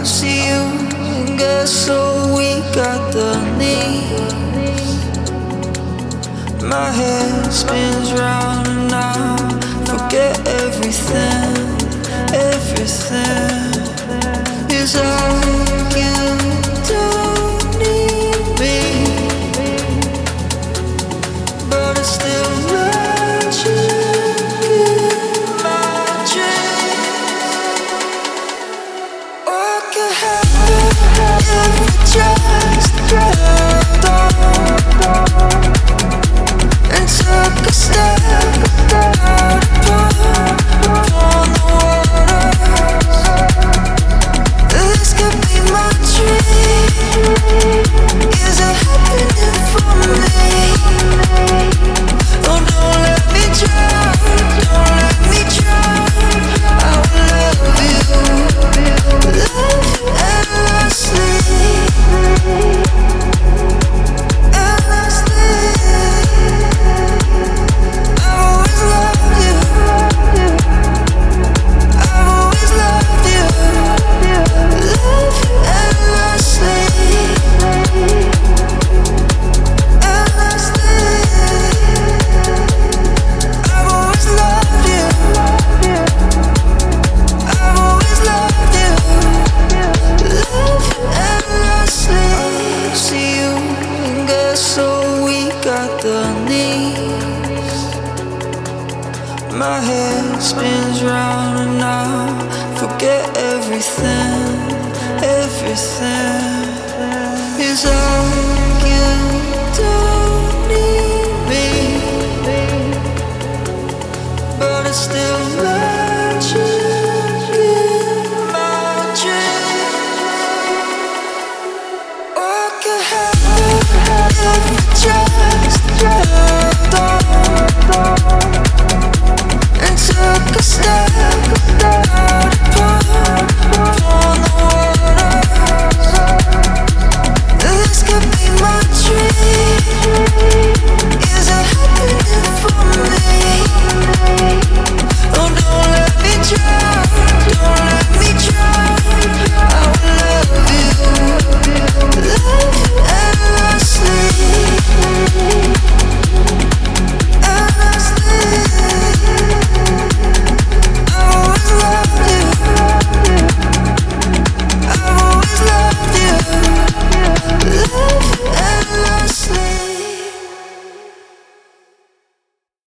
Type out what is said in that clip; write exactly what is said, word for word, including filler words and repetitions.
see you and get so weak at the knees. My head spins round and I forget everything. Everything is like you don't need me, but it's still magic in my dreams. What could happen if we just held on and took a step out upon the waters? This could be my dream. Is it happening for me? Oh, don't let me drown, don't let me drown. I will love you, love you endlessly, endlessly. I've always loved you, I've always loved you, love you endlessly, endlessly. I've always loved you, I've always loved you, love you endlessly. See you and get so weak at the knees. My head spins round and I forget everything. Everything is like you don't need me, but it's still